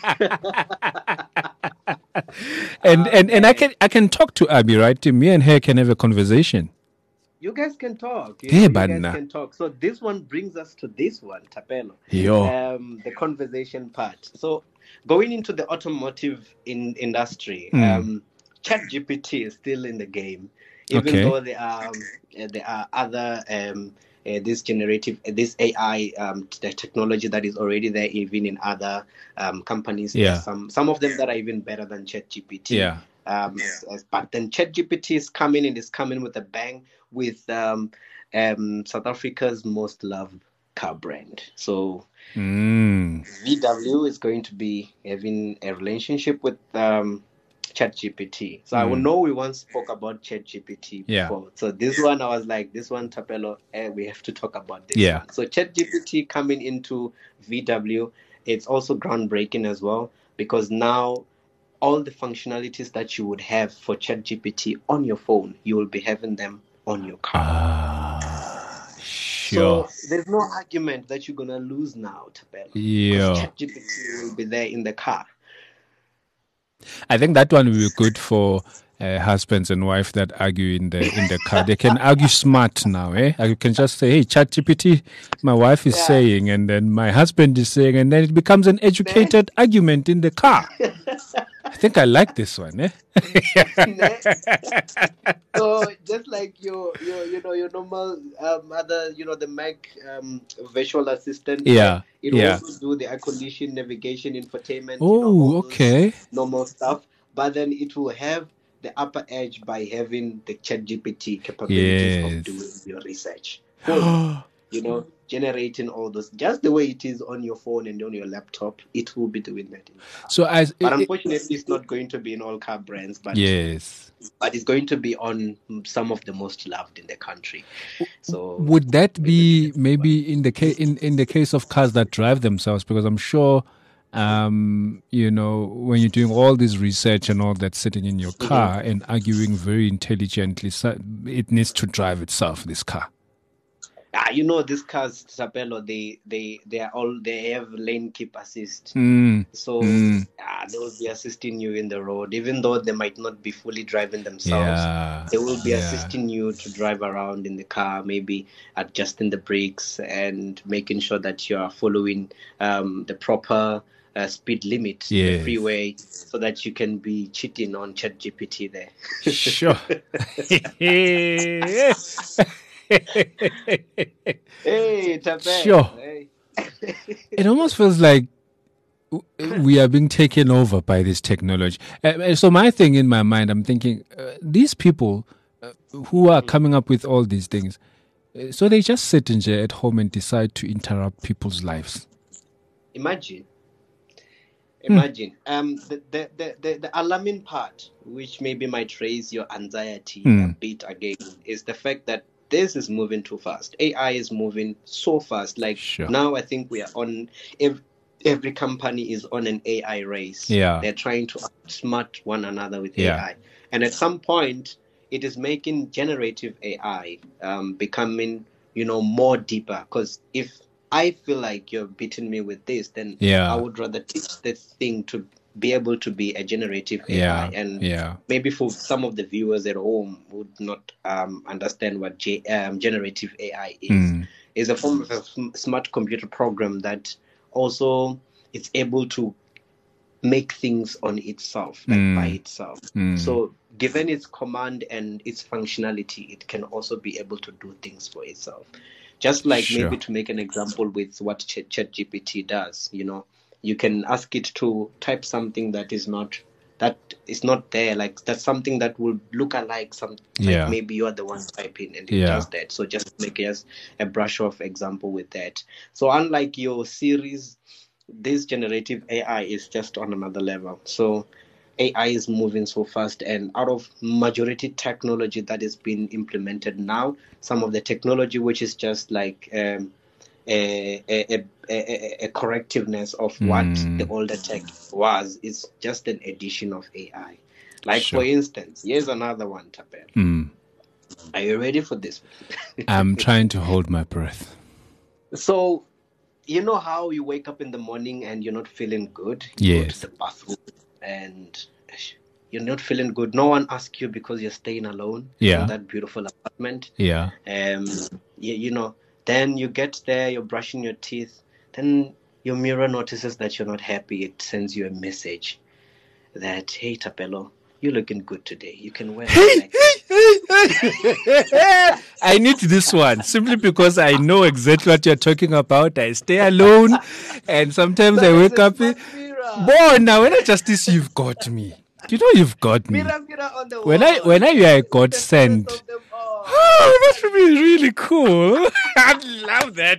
[SPEAKER 2] and and and I can I can talk to Abi, right? Me and her can have a conversation.
[SPEAKER 3] You guys can talk. You,
[SPEAKER 2] Hey,
[SPEAKER 3] know, you guys
[SPEAKER 2] Banna.
[SPEAKER 3] can talk. So this one brings us to this one, Thapelo.
[SPEAKER 2] Yo.
[SPEAKER 3] Um, the conversation part. So going into the automotive in industry,
[SPEAKER 2] Mm.
[SPEAKER 3] um, ChatGPT is still in the game, even
[SPEAKER 2] Okay.
[SPEAKER 3] though there are um, uh, there are other um, uh, this generative uh, this A I um, the technology that is already there, even in other um, companies.
[SPEAKER 2] Yeah.
[SPEAKER 3] There's some some of them that are even better than ChatGPT.
[SPEAKER 2] Yeah.
[SPEAKER 3] Um, s- s- but then ChatGPT is coming, and is coming with a bang with um, um, South Africa's most loved car brand. So
[SPEAKER 2] Mm.
[SPEAKER 3] V W is going to be having a relationship with um, ChatGPT. So I will
[SPEAKER 2] Mm.
[SPEAKER 3] know we once spoke about ChatGPT
[SPEAKER 2] Yeah.
[SPEAKER 3] before. So this one, I was like, this one, Thapelo, eh, we have to talk about this
[SPEAKER 2] Yeah.
[SPEAKER 3] one. So ChatGPT coming into V W, it's also groundbreaking as well, because now all the functionalities that you would have for ChatGPT on your phone, you will be having them on your car.
[SPEAKER 2] Ah, sure.
[SPEAKER 3] So there's no argument that you're gonna lose now, Thapelo.
[SPEAKER 2] Yeah.
[SPEAKER 3] ChatGPT will be there in the car.
[SPEAKER 2] I think that one will be good for uh, husbands and wife that argue in the in the car. They can argue smart now, eh? You can just say, "Hey, ChatGPT, my wife is yeah. saying," and then my husband is saying, and then it becomes an educated argument in the car. I think I like this one, eh?
[SPEAKER 3] So just like your, your, you know, your normal um, other, you know, the Mac um, virtual assistant.
[SPEAKER 2] Yeah.
[SPEAKER 3] It
[SPEAKER 2] yeah.
[SPEAKER 3] also do the air condition, navigation, infotainment.
[SPEAKER 2] Oh,
[SPEAKER 3] you know,
[SPEAKER 2] okay.
[SPEAKER 3] Normal stuff, but then it will have the upper edge by having the ChatGPT capabilities yes. of doing your research. So, you know, generating all those just the way it is on your phone and on your laptop, it will be doing that. In
[SPEAKER 2] so as
[SPEAKER 3] but
[SPEAKER 2] it,
[SPEAKER 3] unfortunately, it, it's not going to be in all car brands. But
[SPEAKER 2] yes,
[SPEAKER 3] but it's going to be on some of the most loved in the country. So
[SPEAKER 2] would that be maybe in the case in, in the case of cars that drive themselves? Because I'm sure. Um, you know, when you're doing all this research and all that sitting in your car mm-hmm. and arguing very intelligently, it needs to drive itself, this car.
[SPEAKER 3] Ah, you know, these cars, Sapelo, they, they, they are all, they have lane keep assist.
[SPEAKER 2] Mm.
[SPEAKER 3] So
[SPEAKER 2] mm.
[SPEAKER 3] Ah, they will be assisting you in the road, even though they might not be fully driving themselves.
[SPEAKER 2] Yeah.
[SPEAKER 3] They will be
[SPEAKER 2] yeah.
[SPEAKER 3] assisting you to drive around in the car, maybe adjusting the brakes and making sure that you are following um, the proper Uh, speed limit yes. in the freeway, so that you can be cheating on ChatGPT there.
[SPEAKER 2] Sure.
[SPEAKER 3] Hey, Tabe.
[SPEAKER 2] Sure.
[SPEAKER 3] Hey.
[SPEAKER 2] It almost feels like we are being taken over by this technology. Uh, so my thing in my mind, I'm thinking, uh, these people uh, who are coming up with all these things, uh, so they just sit in there at home and decide to interrupt people's lives.
[SPEAKER 3] Imagine. Imagine hmm. um, the, the, the, the, the alarming part, which maybe might raise your anxiety hmm. a bit again, is the fact that this is moving too fast. A I is moving so fast. Like
[SPEAKER 2] sure.
[SPEAKER 3] now, I think we are on every, every company is on an A I race.
[SPEAKER 2] Yeah,
[SPEAKER 3] they're trying to outsmart one another with
[SPEAKER 2] yeah.
[SPEAKER 3] A I, and at some point, it is making generative A I um, becoming, you know, more deeper. Because if I feel like you're beating me with this, then
[SPEAKER 2] yeah.
[SPEAKER 3] I would rather teach this thing to be able to be a generative A I.
[SPEAKER 2] Yeah.
[SPEAKER 3] And
[SPEAKER 2] yeah.
[SPEAKER 3] maybe for some of the viewers at home would not um, understand what G- um, generative A I is.
[SPEAKER 2] Mm.
[SPEAKER 3] It's a form of a smart computer program that also it's able to make things on itself, like mm. by itself.
[SPEAKER 2] Mm.
[SPEAKER 3] So given its command and its functionality, it can also be able to do things for itself. Just like
[SPEAKER 2] sure.
[SPEAKER 3] maybe to make an example with what Ch- ChatGPT does, you know, you can ask it to type something that is not that is not there, like that's something that will look alike some
[SPEAKER 2] yeah.
[SPEAKER 3] like maybe you're the one typing and it
[SPEAKER 2] yeah.
[SPEAKER 3] does that. So just make us a brush off example with that. So unlike your series, this generative A I is just on another level. So A I is moving so fast, and out of majority technology that is being implemented now, some of the technology which is just like um, a, a, a, a correctiveness of mm. what the older tech was is just an addition of A I. Like sure. for instance, here's another one, Tapel.
[SPEAKER 2] Mm.
[SPEAKER 3] Are you ready for this?
[SPEAKER 2] I'm trying to hold my breath.
[SPEAKER 3] So, you know how you wake up in the morning and you're not feeling good?
[SPEAKER 2] You
[SPEAKER 3] yes. go to the bathroom and you're not feeling good. No one asks you because you're staying alone
[SPEAKER 2] yeah.
[SPEAKER 3] in that beautiful apartment.
[SPEAKER 2] Yeah.
[SPEAKER 3] Um. You, you know. Then you get there. You're brushing your teeth. Then your mirror notices that you're not happy. It sends you a message that, hey, Tapelo, you're looking good today. You can wear it.
[SPEAKER 2] I need this one simply because I know exactly what you're talking about. I stay alone, and sometimes that I wake up. Boy, now when I justice, you've got me. You know you've got me.
[SPEAKER 3] Mirror, mirror on the
[SPEAKER 2] when
[SPEAKER 3] wall.
[SPEAKER 2] I when I you are a godsend. Oh, that would be really cool. I'd love that.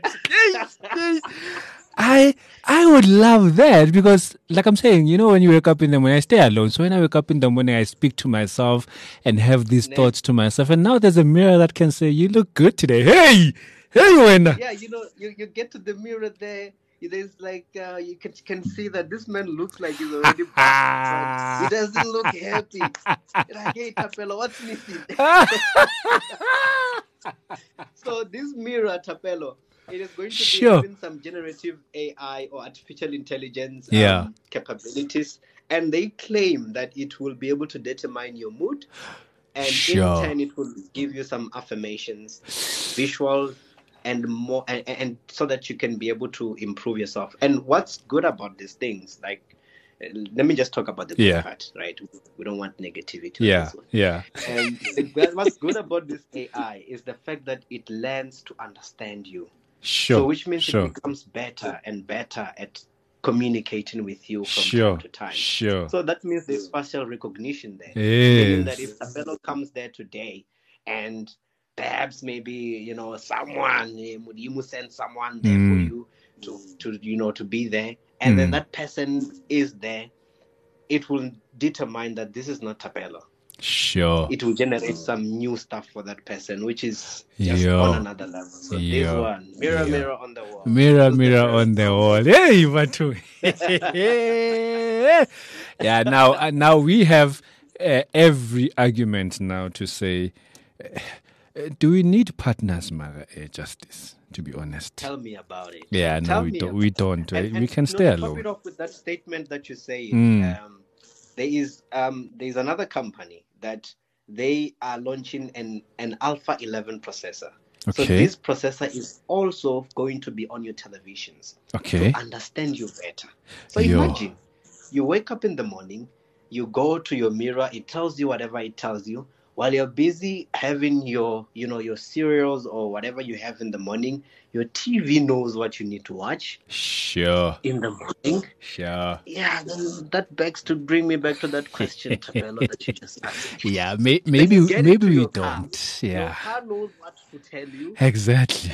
[SPEAKER 2] I I would love that because, like I'm saying, you know, when you wake up in the morning, I stay alone. So when I wake up in the morning, I speak to myself and have these Next. thoughts to myself. And now there's a mirror that can say, "You look good today." Hey, hey, Wena.
[SPEAKER 3] Yeah, you know, you, you get to the mirror there. There's like uh, you can can see that this man looks like he's already passed. He doesn't look happy. You're like, hey, Tapelo, what's missing? So this mirror, Tapelo, it is going to
[SPEAKER 2] Sure.
[SPEAKER 3] be having some generative A I or artificial intelligence
[SPEAKER 2] Yeah.
[SPEAKER 3] um, capabilities, and they claim that it will be able to determine your mood, and
[SPEAKER 2] Sure.
[SPEAKER 3] in turn it will give you some affirmations, visuals, and more, and, and so that you can be able to improve yourself. And what's good about these things, like, uh, let me just talk about the good
[SPEAKER 2] Yeah.
[SPEAKER 3] part, right? We don't want negativity. on
[SPEAKER 2] Yeah,
[SPEAKER 3] this one.
[SPEAKER 2] yeah.
[SPEAKER 3] And the, good- what's good about this A I is the fact that it learns to understand you.
[SPEAKER 2] Sure.
[SPEAKER 3] So which means
[SPEAKER 2] sure.
[SPEAKER 3] it becomes better and better at communicating with you from
[SPEAKER 2] Sure.
[SPEAKER 3] time to time.
[SPEAKER 2] Sure.
[SPEAKER 3] So that means there's facial recognition there. Meaning that
[SPEAKER 2] Yes.
[SPEAKER 3] if Sabelo comes there today and perhaps maybe, you know, someone, eh, you must send someone there
[SPEAKER 2] Mm.
[SPEAKER 3] for you to, to, you know, to be there. And then
[SPEAKER 2] Mm.
[SPEAKER 3] that person is there, it will determine that this is not Tapelo.
[SPEAKER 2] Sure.
[SPEAKER 3] It will generate some new stuff for that person, which is just
[SPEAKER 2] Yeah.
[SPEAKER 3] on another level. So this
[SPEAKER 2] Yeah.
[SPEAKER 3] one, mirror,
[SPEAKER 2] Yeah.
[SPEAKER 3] mirror on the wall.
[SPEAKER 2] Mirror,
[SPEAKER 3] Who's the
[SPEAKER 2] mirror
[SPEAKER 3] first
[SPEAKER 2] on the
[SPEAKER 3] one?
[SPEAKER 2] wall. Hey, Batu. Yeah, now, uh, now we have uh, every argument now to say, uh, uh, do we need partners, Mara, uh, Justice, to be honest?
[SPEAKER 3] Tell me about it.
[SPEAKER 2] Yeah, no,
[SPEAKER 3] Tell
[SPEAKER 2] we
[SPEAKER 3] me
[SPEAKER 2] don't.
[SPEAKER 3] about
[SPEAKER 2] We
[SPEAKER 3] it.
[SPEAKER 2] don't. uh,
[SPEAKER 3] And,
[SPEAKER 2] we
[SPEAKER 3] and,
[SPEAKER 2] can
[SPEAKER 3] you know,
[SPEAKER 2] stay
[SPEAKER 3] to top
[SPEAKER 2] alone.
[SPEAKER 3] it off with that statement that you say,
[SPEAKER 2] Mm.
[SPEAKER 3] um, there is um, there is another company that they are launching an, an Alpha eleven processor. So
[SPEAKER 2] Okay.
[SPEAKER 3] this processor is also going to be on your televisions
[SPEAKER 2] Okay.
[SPEAKER 3] to understand you better. So
[SPEAKER 2] Yo.
[SPEAKER 3] imagine you wake up in the morning, you go to your mirror, it tells you whatever it tells you. While you're busy having your, you know, your cereals or whatever you have in the morning, your T V knows what you need to watch
[SPEAKER 2] Sure.
[SPEAKER 3] in the morning.
[SPEAKER 2] Sure.
[SPEAKER 3] Yeah, then that begs to bring me back to that question, Tapelo, that you just asked.
[SPEAKER 2] Yeah, may,
[SPEAKER 3] Then
[SPEAKER 2] maybe
[SPEAKER 3] you get
[SPEAKER 2] maybe
[SPEAKER 3] into
[SPEAKER 2] we
[SPEAKER 3] your car.
[SPEAKER 2] don't.
[SPEAKER 3] Your
[SPEAKER 2] Yeah.
[SPEAKER 3] car knows what to tell you.
[SPEAKER 2] Exactly.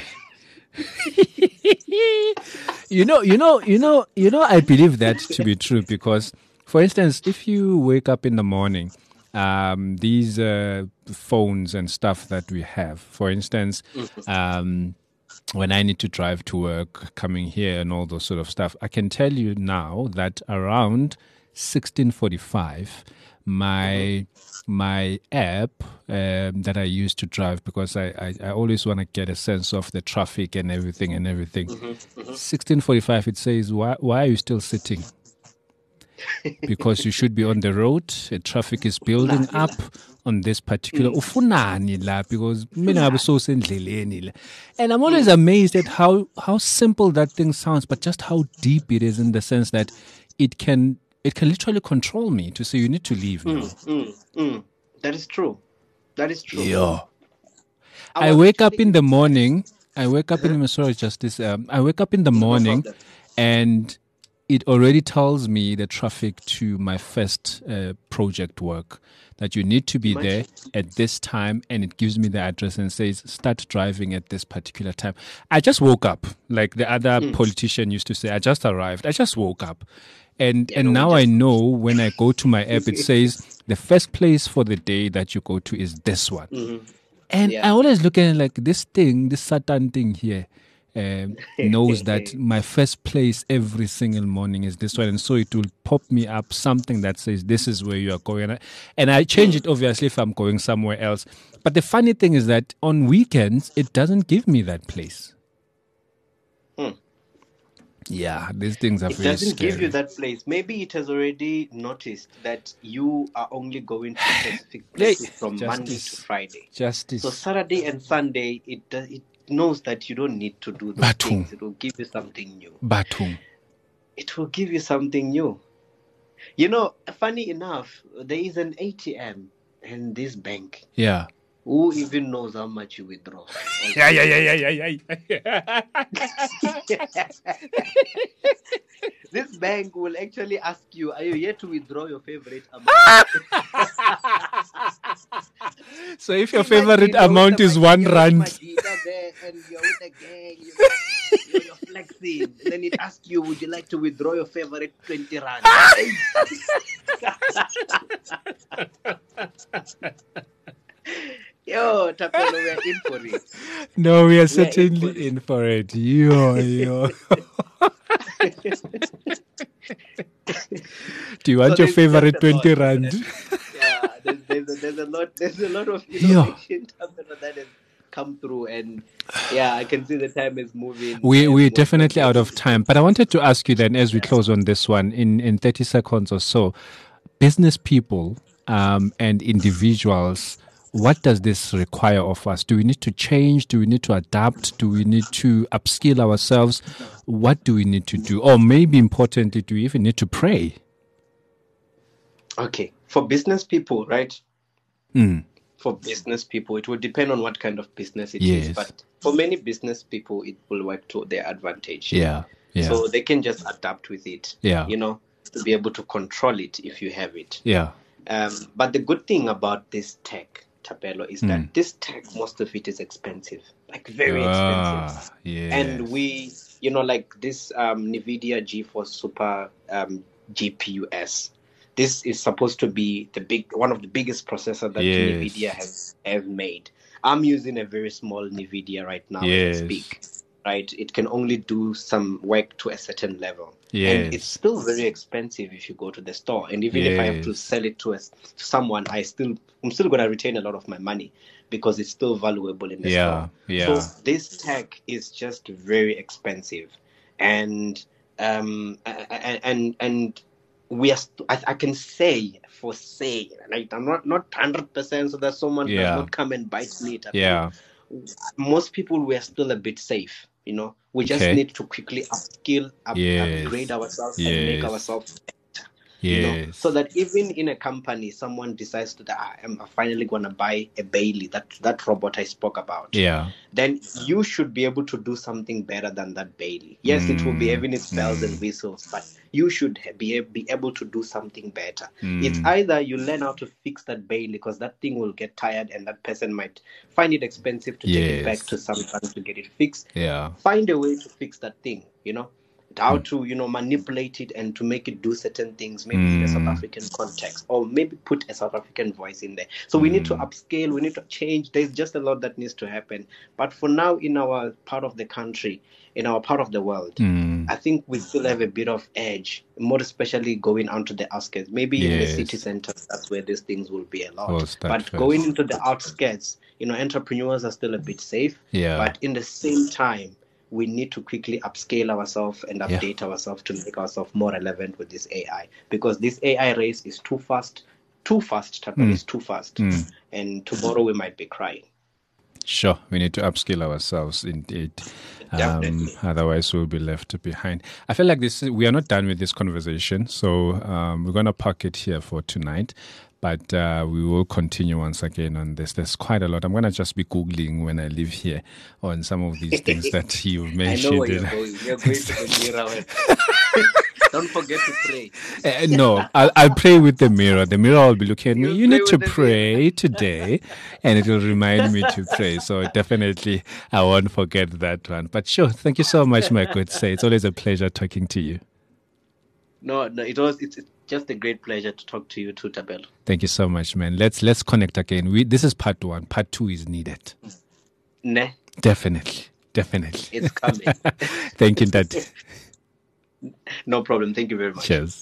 [SPEAKER 2] you know, you know, you know, you know, I believe that to be true because, for instance, if you wake up in the morning, um, these uh, phones and stuff that we have, for instance, um, when I need to drive to work, coming here and all those sort of stuff, I can tell you now that around sixteen forty-five, my my app um, that I use to drive, because I, I, I always want to get a sense of the traffic and everything and everything. sixteen forty-five, it says, why, why are you still sitting? Because you should be on the road. The traffic is building up on this particular. Ufunani la, because mina ngabe sowusendleleni la. And I'm always amazed at how how simple that thing sounds, but just how deep it is in the sense that it can it can literally control me to say you need to leave now.
[SPEAKER 3] Mm, mm. That is true. That is true.
[SPEAKER 2] Yeah.
[SPEAKER 3] I
[SPEAKER 2] I
[SPEAKER 3] was
[SPEAKER 2] wake up
[SPEAKER 3] actually
[SPEAKER 2] in the
[SPEAKER 3] impressed.
[SPEAKER 2] morning. I wake up in the sorry, Justice. Um, I wake up in the morning,
[SPEAKER 3] problem.
[SPEAKER 2] and it already tells me the traffic to my first uh, project work, that you need to be there at this time, and it gives me the address and says start driving at this particular time. I just woke up, like the other politician used to say. I just arrived. I just woke up. And and
[SPEAKER 3] no,
[SPEAKER 2] now
[SPEAKER 3] we
[SPEAKER 2] I
[SPEAKER 3] just-
[SPEAKER 2] know when I go to my app, it says the first place for the day that you go to is this one. And
[SPEAKER 3] Yeah.
[SPEAKER 2] I always look at it like this thing, this Satan thing here, um, knows that my first place every single morning is this one. And so it will pop me up something that says this is where you are going. And I change it obviously if I'm going somewhere else. But the funny thing is that on weekends, it doesn't give me that place.
[SPEAKER 3] Hmm.
[SPEAKER 2] Yeah, these things are
[SPEAKER 3] It
[SPEAKER 2] very
[SPEAKER 3] doesn't
[SPEAKER 2] scary.
[SPEAKER 3] give you that place. Maybe it has already noticed that you are only going to specific places from Monday
[SPEAKER 2] Justice.
[SPEAKER 3] to Friday.
[SPEAKER 2] Justice.
[SPEAKER 3] So Saturday and Sunday, it does, it knows that you don't need to do those
[SPEAKER 2] Batum.
[SPEAKER 3] things. It will give you something new.
[SPEAKER 2] Batum.
[SPEAKER 3] It will give you something new. You know, funny enough, there is an A T M in this bank.
[SPEAKER 2] Yeah.
[SPEAKER 3] Who even knows how much you withdraw?
[SPEAKER 2] Yeah, yeah, yeah, yeah, yeah, yeah.
[SPEAKER 3] This bank will actually ask you, are you here to withdraw your favorite amount?
[SPEAKER 2] So if your
[SPEAKER 3] Imagine
[SPEAKER 2] favorite
[SPEAKER 3] you're with
[SPEAKER 2] amount
[SPEAKER 3] the
[SPEAKER 2] is
[SPEAKER 3] Maj-
[SPEAKER 2] one
[SPEAKER 3] you're with
[SPEAKER 2] rand,
[SPEAKER 3] Majida there and you're with the gang, you know, you're, you're flexing. Then it asks you, would you like to withdraw your favorite twenty rand? Yo, Tapelo, we're in for it.
[SPEAKER 2] no, we are
[SPEAKER 3] in for
[SPEAKER 2] certainly
[SPEAKER 3] it.
[SPEAKER 2] in for it. Yo, yo. Do you want
[SPEAKER 3] So
[SPEAKER 2] your
[SPEAKER 3] there's
[SPEAKER 2] favorite
[SPEAKER 3] just a lot.
[SPEAKER 2] twenty rand?
[SPEAKER 3] Yeah, there's, there's, a, there's a lot. There's a lot of
[SPEAKER 2] Yeah.
[SPEAKER 3] innovation Tapelo, that has come through, and yeah, I can see the time is moving.
[SPEAKER 2] We, we're definitely out of time, but I wanted to ask you then, as we close on this one, in, in thirty seconds or so, business people um, and individuals, what does this require of us? Do we need to change? Do we need to adapt? Do we need to upskill ourselves? What do we need to do? Or maybe importantly, do we even need to pray?
[SPEAKER 3] Okay, for business people, right?
[SPEAKER 2] Mm.
[SPEAKER 3] For business people, it will depend on what kind of business it
[SPEAKER 2] yes.
[SPEAKER 3] is. But for many business people, it will work to their advantage.
[SPEAKER 2] Yeah, yeah.
[SPEAKER 3] So they can just adapt with it.
[SPEAKER 2] Yeah.
[SPEAKER 3] You know, to be able to control it if you have it.
[SPEAKER 2] Yeah.
[SPEAKER 3] Um, but the good thing about this tech, Thapelo, is mm. that this tech, most of it is expensive, like very ah, expensive.
[SPEAKER 2] Yes.
[SPEAKER 3] And we, you know, like this um, NVIDIA GeForce Super um, G P U S. This is supposed to be the big one of the biggest processors that yes. NVIDIA has ever made. I'm using a very small NVIDIA right now yes. as I speak. Right, it can only do some work to a certain level,
[SPEAKER 2] yes.
[SPEAKER 3] and it's still very expensive if you go to the store. And even yes. if I have to sell it to, a, to someone, I still I'm still going to retain a lot of my money because it's still valuable in the
[SPEAKER 2] yeah.
[SPEAKER 3] store.
[SPEAKER 2] Yeah.
[SPEAKER 3] So this tech is just very expensive, and um and and, and we are. St- I, I can say for say, like I'm not not hundred percent, so that someone yeah. does not come and bite me.
[SPEAKER 2] Yeah.
[SPEAKER 3] Most people were still a bit safe, you know. We just
[SPEAKER 2] okay.
[SPEAKER 3] need to quickly upskill, up,
[SPEAKER 2] yes.
[SPEAKER 3] upgrade ourselves,
[SPEAKER 2] yes.
[SPEAKER 3] and make ourselves better.
[SPEAKER 2] Yes.
[SPEAKER 3] You know, so that even in a company, someone decides to, ah, I'm finally going to buy a Bailey, that that robot I spoke about.
[SPEAKER 2] Yeah.
[SPEAKER 3] Then you should be able to do something better than that Bailey. Yes, mm. it will be having its bells mm. and whistles, but you should be be able to do something better. Mm. It's either you learn how to fix that Bailey, because that thing will get tired, and that person might find it expensive to
[SPEAKER 2] yes.
[SPEAKER 3] take it back to someone to get it fixed.
[SPEAKER 2] Yeah.
[SPEAKER 3] Find a way to fix that thing, you know. How to, you know, manipulate it and to make it do certain things, maybe mm. in a South African context, or maybe put a South African voice in there. So we mm. need to upscale, we need to change. There's just a lot that needs to happen. But for now, in our part of the country, in our part of the world,
[SPEAKER 2] mm.
[SPEAKER 3] I think we still have a bit of edge, more especially going onto the outskirts. Maybe yes. in the city centers, that's where these things will be a lot.
[SPEAKER 2] Oh,
[SPEAKER 3] but
[SPEAKER 2] first.
[SPEAKER 3] going into the outskirts, you know, entrepreneurs are still a bit safe.
[SPEAKER 2] Yeah.
[SPEAKER 3] But in the same time, we need to quickly upscale ourselves and update yeah. ourselves to make ourselves more relevant with this A I, because this A I race is too fast, too fast, mm. is too fast.
[SPEAKER 2] Mm.
[SPEAKER 3] And tomorrow we might be crying.
[SPEAKER 2] Sure, we need to upskill ourselves indeed. Um, otherwise, we'll be left behind. I feel like this. We are not done with this conversation, so um, we're going to park it here for tonight. But uh, we will continue once again on this. There's quite a lot. I'm going to just be Googling when I leave here on some of these things that you've mentioned.
[SPEAKER 3] I know where you're going. You're going to the mirror. Don't forget to pray.
[SPEAKER 2] Uh, no, I'll, I'll pray with the mirror. The mirror will be looking at me. You, you need to pray mirror. today, and it will remind me to pray. So definitely, I won't forget that one. But sure, thank you so much, my good say. It's always a pleasure talking to you.
[SPEAKER 3] No, no, it was. It's, it's just a great pleasure to talk to you too, Thapelo.
[SPEAKER 2] Thank you so much, man. Let's let's connect again. We this is part one. Part two is needed.
[SPEAKER 3] Ne?
[SPEAKER 2] Definitely, definitely.
[SPEAKER 3] It's coming.
[SPEAKER 2] Thank you, Daddy.
[SPEAKER 3] No problem. Thank you very much.
[SPEAKER 2] Cheers.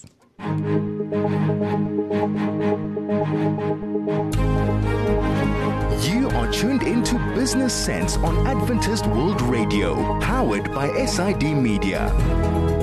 [SPEAKER 1] You are tuned into Business Sense on Adventist World Radio, powered by S I D Media.